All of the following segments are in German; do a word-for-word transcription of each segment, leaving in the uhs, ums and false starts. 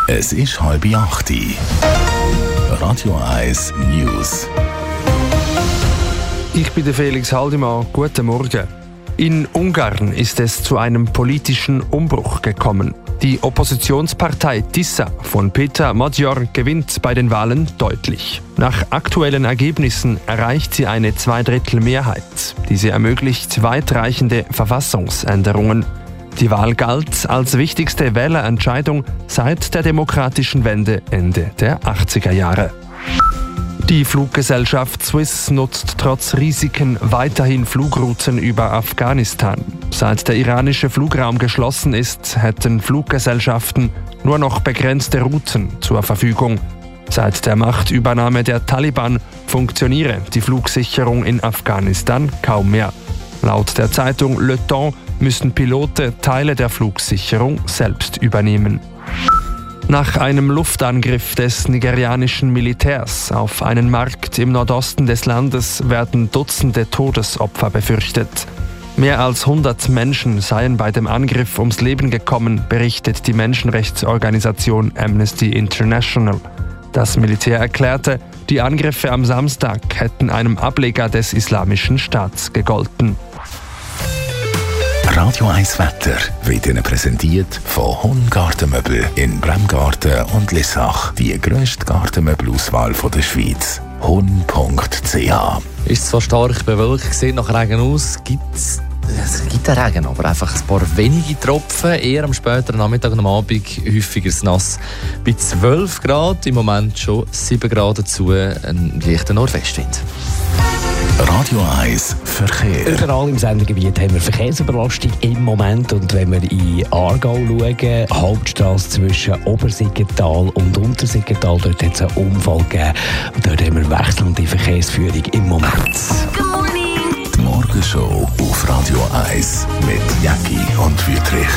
Es ist halb acht. Radio eins News. Ich bin der Felix Haldimann. Guten Morgen. In Ungarn ist es zu einem politischen Umbruch gekommen. Die Oppositionspartei Tisza von Peter Magyar gewinnt bei den Wahlen deutlich. Nach aktuellen Ergebnissen erreicht sie eine Zweidrittelmehrheit. Diese ermöglicht weitreichende Verfassungsänderungen. Die Wahl galt als wichtigste Wählerentscheidung seit der demokratischen Wende Ende der achtziger Jahre. Die Fluggesellschaft Swiss nutzt trotz Risiken weiterhin Flugrouten über Afghanistan. Seit der iranische Flugraum geschlossen ist, hätten Fluggesellschaften nur noch begrenzte Routen zur Verfügung. Seit der Machtübernahme der Taliban funktioniere die Flugsicherung in Afghanistan kaum mehr. Laut der Zeitung Le Temps müssen Pilote Teile der Flugsicherung selbst übernehmen. Nach einem Luftangriff des nigerianischen Militärs auf einen Markt im Nordosten des Landes werden Dutzende Todesopfer befürchtet. Mehr als hundert Menschen seien bei dem Angriff ums Leben gekommen, berichtet die Menschenrechtsorganisation Amnesty International. Das Militär erklärte, die Angriffe am Samstag hätten einem Ableger des Islamischen Staats gegolten. Radio eins Wetter wird Ihnen präsentiert von Hun Gartenmöbel in Bremgarten und Lissach. Die grösste Gartenmöbelauswahl der Schweiz. hun punkt c h. Ist zwar stark bewölkt, sieht nach Regen aus, gibt's Es gibt einen Regen, aber einfach ein paar wenige Tropfen. Eher am späteren Nachmittag und am Abend häufiger nass. Bei zwölf Grad, im Moment schon sieben Grad dazu, ein leichter Nordwestwind. Radio eins Verkehr. Überall im Sendegebiet haben wir Verkehrsüberlastung im Moment. Und wenn wir in Aargau schauen, Hauptstrasse zwischen Obersiggenthal und Untersiggenthal, dort hat es einen Unfall gegeben. Und dort haben wir wechselnde Verkehrsführung im Moment. Die Morgenshow auf Radio eins mit Jacki und Wüthrich.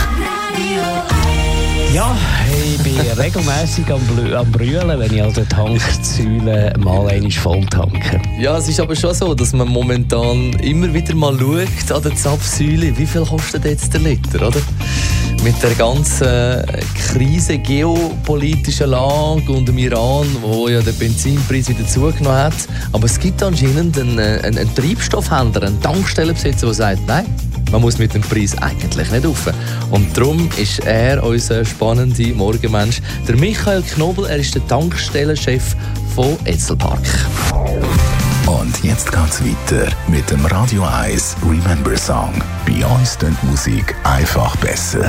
Ja, ich bin regelmässig am, Blü- am Brüllen, wenn ich an der Tanksäule mal einmal voll tanke. Ja, es ist aber schon so, dass man momentan immer wieder mal schaut an der Zapfsäule, wie viel kostet jetzt der Liter, oder? Mit der ganzen Krise, geopolitischen Lage und dem Iran, wo ja der Benzinpreis wieder zugenommen hat. Aber es gibt anscheinend einen, einen, einen Treibstoffhändler, einen Tankstellenbesitzer, der sagt, nein, man muss mit dem Preis eigentlich nicht rauf. Und darum ist er unser spannender Morgenmensch. Der Michael Knobel, er ist der Tankstellenchef von Etzelpark. Und jetzt geht's weiter mit dem Radio eins Remember Song. Bei uns klingt die Musik einfach besser.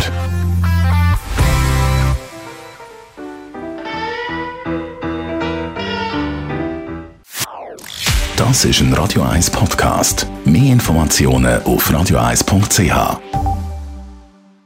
Das ist ein Radio eins Podcast. Mehr Informationen auf radio eins punkt c h.